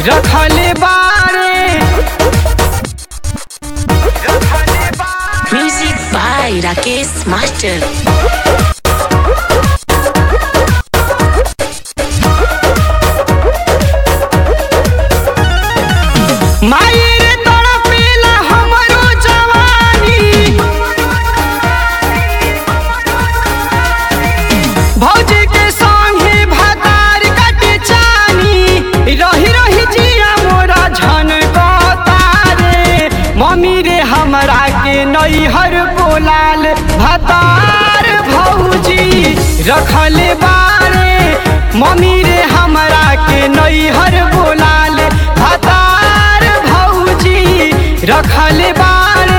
रखले बारे। Music by Rakesh Master. मायर तड़पेला हमरो जवानी, भौजी के संगे भातार कटे चानी, रही रही जिया मोरा झन तारे। मम्मी रे हमरा के नैहर बोलाल भातार भौजी रखले बारे। मम्मी रे हमरा के नैहर बोलाल भातार भौजी रखले बारे।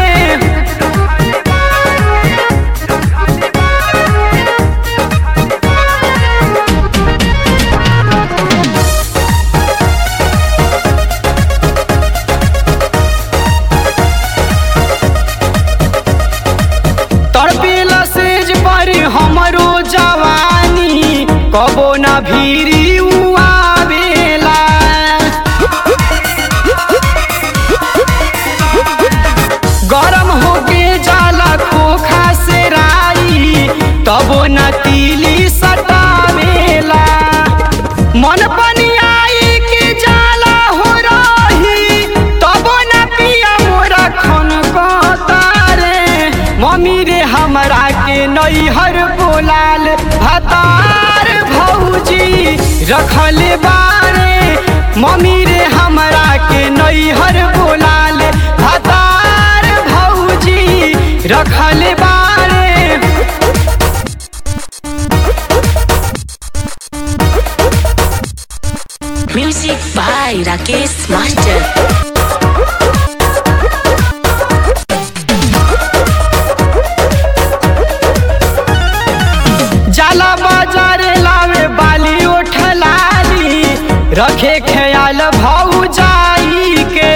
तड़पेला सेज पर हमरो जवानी, कबो ना भीरी आवेला। गरम होके जाला खोखा से राई, तबो ना तीली सटावेला। मन पनियाई के जाला हो रही, तबो ना पिया मोरा खन तारे। मम्मी रे हमरा के नैहर बोलाल भातार भौजी रखले बारे। मम्मी रे हमरा के नैहर बोलाल भातार भौजी रखले बारे। Music by Rakesh Master. जाला बाजारे लावे बाली उठलाली, रखे ख्याल भौजाई के।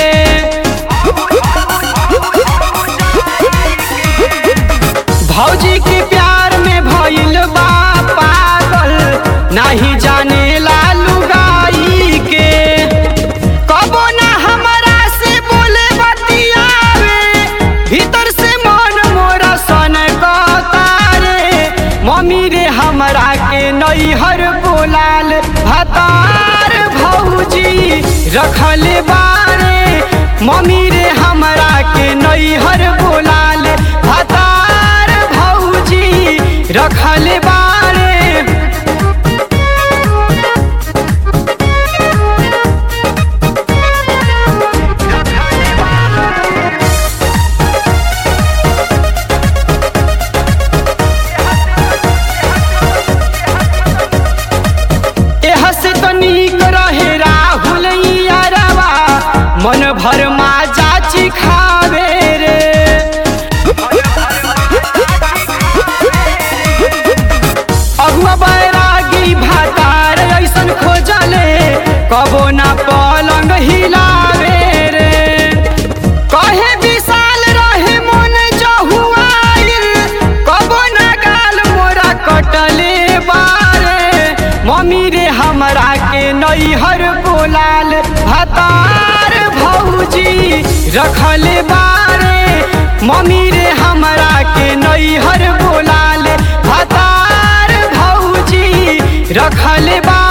भौजी के प्यार में भइल बा पागल, नाही जाने ला लुगाई के। कबो ना हमरा से बोले बतियावे, भीतर से मन मोरा सन तारे। मम्मी रे हमरा के नैहर बोलाल भातार भौजी रखले बारे। मम्मी रे हमरा के नैहर बोलाल भातार भौजी रखले बारे। से तो नीक रहे राहुल यारवा, मन भर माजा चिखावे रे। अगुआ बैरागी भातार ऐसन खोजले, कबो ना पलंग हिलावे रे। कहे विशाल रहे मन जहुआइल, कबो ना गाल मोरा कटले बारे। मम्मी रे हमरा के नैहर बोलाल भातार भौजी रखले बारे। मम्मी रे हमरा के नैहर बोलाल भातार भौजी रखले बारे।